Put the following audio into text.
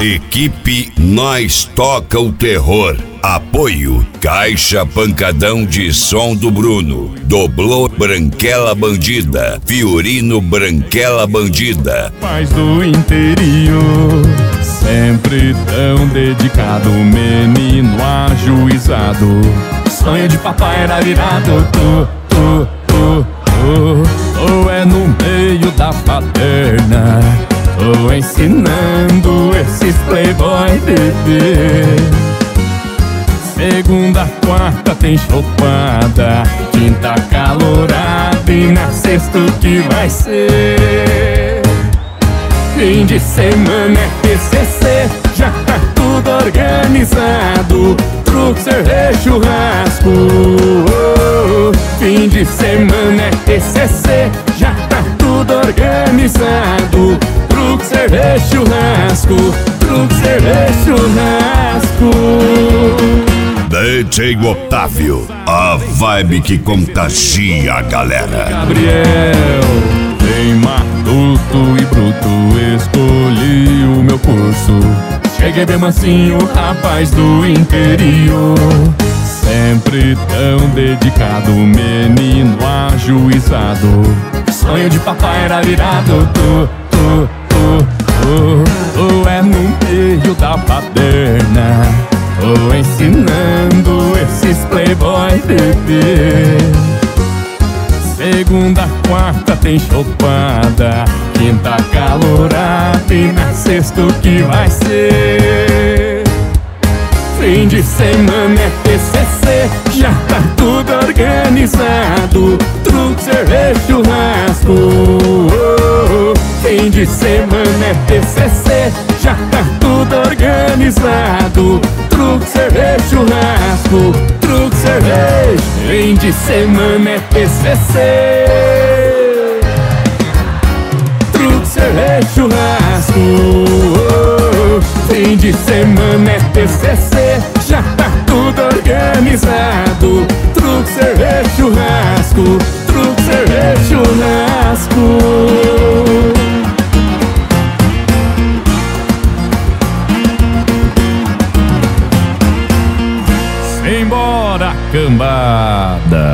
Equipe Nós Toca o Terror. Apoio Caixa Pancadão de Som do Bruno. Doblô Branquela Bandida. Fiorino Branquela Bandida. Paz do interior, sempre tão dedicado, menino ajuizado. Sonho de papai era virado, ou é no meio da paterna, tô ensinando esses playboy bebê. Segunda, quarta tem chopada, quinta calorada e na sexta o que vai ser? Fim de semana é TCC, já tá tudo organizado, truque, cerveja, churrasco. Fim de semana é TCC, já tá tudo organizado, truque, cerveja, churrasco, truque, cerveja, churrasco. DJ Otávio, a vibe que contagia a galera. Gabriel, bem matuto e bruto, escolhi o meu curso. Cheguei bem mansinho, rapaz do interior, sempre tão dedicado, menino ajuizado. Sonho de papai era virado, ou é no meio da paterna, tô ensinando esses playboy bebê. Segunda, quarta tem chopada, quinta calorada e na sexta o que vai ser? Fim de semana é TCC, já tá tudo organizado, truque, cerveja, churrasco. Fim de semana é TCC, já tá tudo organizado, truque, cerveja, churrasco, truque, cerveja. Fim de semana é TCC, truque, cerveja, churrasco. Fim de semana é TCC, já tá tudo organizado, truque, cerveja, churrasco, truque, cerveja, churrasco. Embora, cambada.